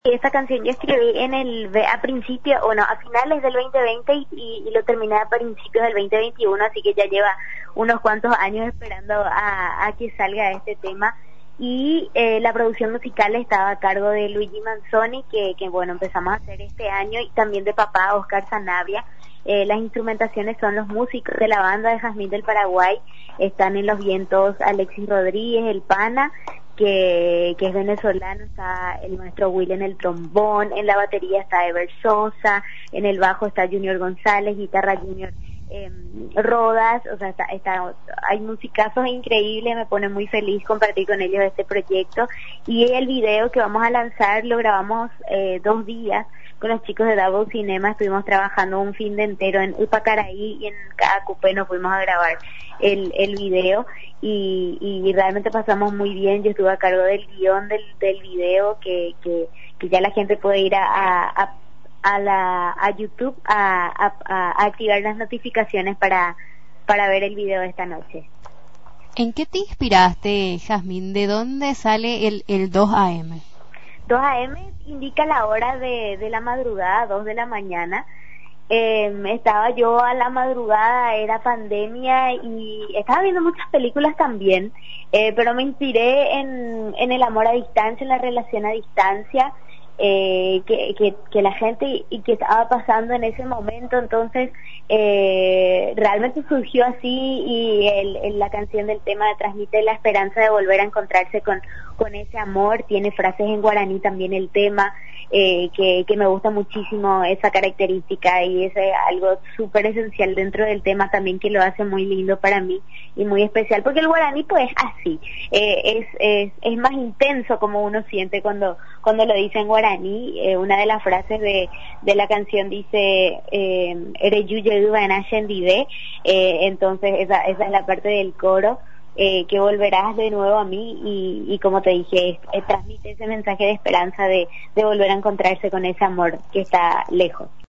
Esta canción yo escribí a principio, o no, a finales del 2020 y lo terminé a principios del 2021, así que ya lleva unos cuantos años esperando a que salga este tema. Y la producción musical estaba a cargo de Luigi Manzoni, que bueno, empezamos a hacer este año, y también de papá Oscar Sanabria. Las instrumentaciones son los músicos de la banda de Jazmín del Paraguay. Están en los vientos Alexis Rodríguez, el Pana, que es venezolano. Está el maestro Will en el trombón, en la batería está Ever Sosa, en el bajo está Junior González, guitarra Junior Rodas. O sea, hay musicazos increíbles. Me pone muy feliz compartir con ellos este proyecto. Y el video que vamos a lanzar lo grabamos 2 días con los chicos de Double Cinema. Estuvimos trabajando un fin de entero en Upacaraí, y en cada cupé nos fuimos a grabar el video, y realmente pasamos muy bien. Yo estuve a cargo del guión del video, que ya la gente puede ir a YouTube a activar las notificaciones para ver el video de esta noche. ¿En qué te inspiraste, Jazmín? ¿De dónde sale el 2 AM? 2 AM indica la hora de la madrugada, 2 de la mañana. Estaba yo a la madrugada, era pandemia, y estaba viendo muchas películas también, pero me inspiré en el amor a distancia, en la relación a distancia, que la gente y que estaba pasando en ese momento. Entonces realmente surgió así, y la canción del tema transmite la esperanza de volver a encontrarse con ese amor. Tiene frases en guaraní también el tema, que me gusta muchísimo esa característica, y es algo súper esencial dentro del tema también, que lo hace muy lindo para mí y muy especial, porque el guaraní pues así es más intenso, como uno siente cuando lo dice en guaraní. Una de las frases de la canción dice entonces esa es la parte del coro, que volverás de nuevo a mí, y como te dije, transmite ese mensaje de esperanza de volver a encontrarse con ese amor que está lejos.